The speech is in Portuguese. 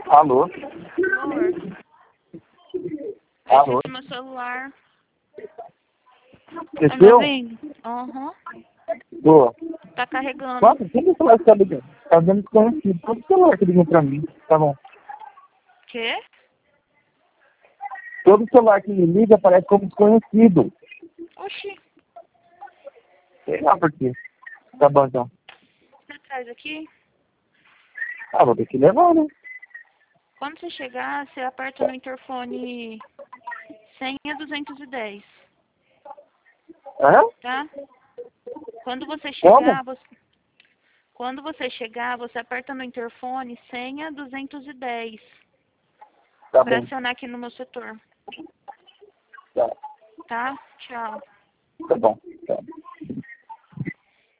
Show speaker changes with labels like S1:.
S1: Alô?
S2: Amor,
S1: Alô?
S2: esse é meu celular.
S1: É
S2: Tá me
S1: seu?
S2: ouvindo? Aham.
S1: Tô.
S2: Tá carregando.
S1: Nossa, quem que celular que tá ligando? Tá dando desconhecido. Todo celular que ligou pra mim. Tá bom.
S2: Quê?
S1: Todo celular que me liga aparece como desconhecido.
S2: Oxi.
S1: Sei lá por quê. Tá bom, então.
S2: Você traz aqui?
S1: Ah, vou ter que levar, né?
S2: Quando você chegar, você aperta no interfone senha 210,
S1: Hã?
S2: tá? Quando você
S1: Como?
S2: chegar, você aperta no interfone senha 210
S1: Tá
S2: pra
S1: bom.
S2: acionar aqui no meu setor,
S1: Tá,
S2: tá? Tchau.
S1: tá bom. Tá.